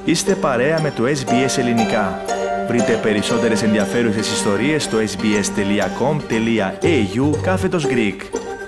Είστε παρέα με το SBS Ελληνικά. Βρείτε περισσότερες ενδιαφέρουσες ιστορίες στο sbs.com.au/Greek.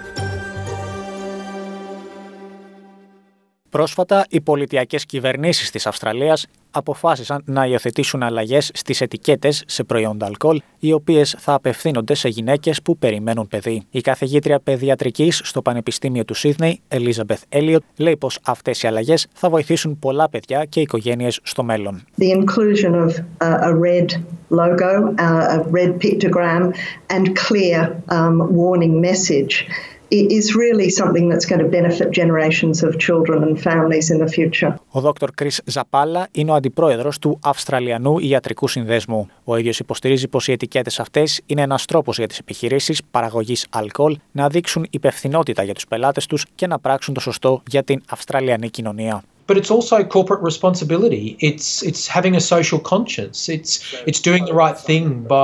Πρόσφατα, οι πολιτιακές κυβερνήσεις της Αυστραλίας αποφάσισαν να υιοθετήσουν αλλαγές στις ετικέτες σε προϊόντα αλκοόλ, οι οποίες θα απευθύνονται σε γυναίκες που περιμένουν παιδί. Η καθηγήτρια παιδιατρικής στο Πανεπιστήμιο του Σίδνεϊ, Elizabeth Elliot, λέει πως αυτές οι αλλαγές θα βοηθήσουν πολλά παιδιά και οικογένειες στο μέλλον. The inclusion of a red logo, a red pictogram and clear warning message is really something that's going to benefit generations of children and families in the future. Ο Dr. Chris Zappala είναι ο αντιπρόεδρος του Αυστραλιανού Ιατρικού Συνδέσμου. Ο ίδιος υποστηρίζει πως οι ετικέτες αυτές είναι ένας τρόπος για τις επιχειρήσεις παραγωγής αλκοόλ να δείξουν υπευθυνότητα για τους πελάτες τους και να πράξουν το σωστό για την Αυστραλιανή κοινωνία. But it's also corporate responsibility. It's having a social conscience. It's doing the right thing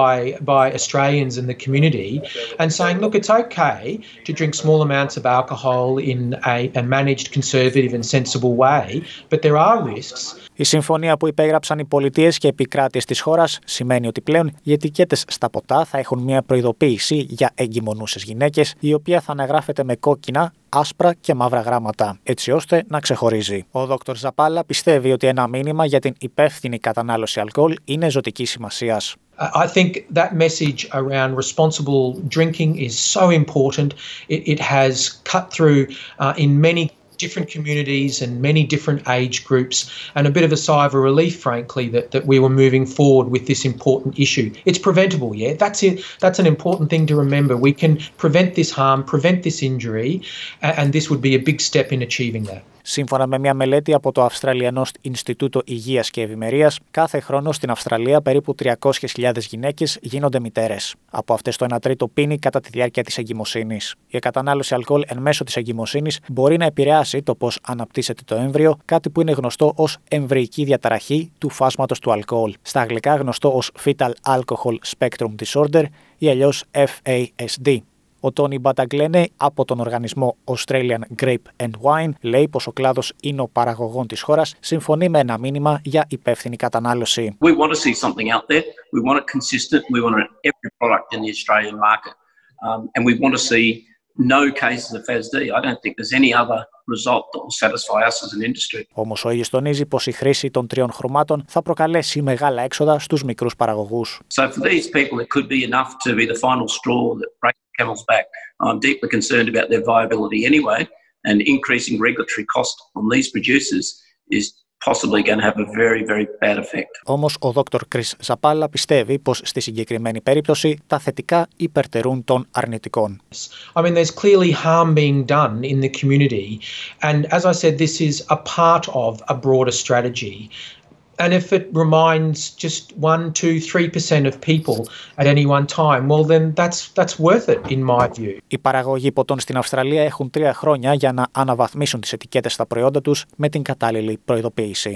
by Australians and the community and saying, look, it's okay to drink small amounts of alcohol in a managed, conservative and sensible way, but there are risks. Η συμφωνία που υπέγραψαν οι πολιτείες και επικράτειες της χώρας σημαίνει ότι πλέον οι ετικέτες στα ποτά θα έχουν μια προειδοποίηση για εγκυμονούσες γυναίκες, η οποία θα αναγράφεται με κόκκινα, άσπρα και μαύρα γράμματα, έτσι ώστε να ξεχωρίζει. Ο Dr. Zappala πιστεύει ότι ένα μήνυμα για την υπεύθυνη κατανάλωση αλκοόλ είναι ζωτικής σημασίας. I think that message around responsible drinking is so important. It has cut through in many different communities and many different age groups, and a bit of a sigh of relief, frankly, that we were moving forward with this important issue. It's preventable, yeah? That's it. That's an important thing to remember. We can prevent this harm, prevent this injury, and this would be a big step in achieving that. Σύμφωνα με μια μελέτη από το Αυστραλιανό Ινστιτούτο Υγείας και Ευημερίας, κάθε χρόνο στην Αυστραλία περίπου 300.000 γυναίκες γίνονται μητέρες. Από αυτές το 1/3 πίνει κατά τη διάρκεια της εγκυμοσύνης. Η κατανάλωση αλκοόλ εν μέσω της εγκυμοσύνης μπορεί να επηρεάσει το πώς αναπτύσσεται το έμβριο, κάτι που είναι γνωστό ως εμβρυϊκή διαταραχή του φάσματος του αλκοόλ. Στα αγγλικά γνωστό ως Fetal Alcohol Spectrum Disorder ή αλλιώς FASD. Ο Τόνι Μπαταγκλένε από τον οργανισμό Australian Grape and Wine λέει πως ο κλάδος ίνο παραγωγών της χώρας συμφωνεί με ένα μήνυμα για υπεύθυνη κατανάλωση. We want to see something out there. We want it consistent. We want it in every product in the Australian market. And we want to see no cases of FASD. I don't think there's any other result that will satisfy us as an industry. Όμως ο ίδιος τονίζει πως η χρήση των τριών χρωμάτων θα προκαλέσει μεγάλα έξοδα στους μικρούς παραγωγούς. So for these people it could be enough to be the final straw that breaks the camel's back. I'm deeply concerned about their viability anyway, and increasing regulatory cost on these producers is possibly going to have a very, very bad effect. Όμως ο Dr. Chris Zappala πιστεύει πως στη συγκεκριμένη περίπτωση τα θετικά υπερτερούν των αρνητικών. I mean, there's clearly harm being done in the community, and as I said, this is a part of a broader strategy. And if it reminds just 1, 2, 3% of people at any one time, well then that's worth it in my view. Οι παραγωγοί ποτών στην Αυστραλία έχουν 3 χρόνια για να αναβαθμίσουν τις ετικέτες στα προϊόντα τους με την κατάλληλη προειδοποίηση.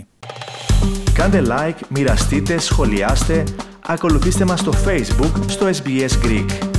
Κάντε like, μοιραστείτε, σχολιάστε, ακολουθήστε μας στο Facebook στο SBS Greek.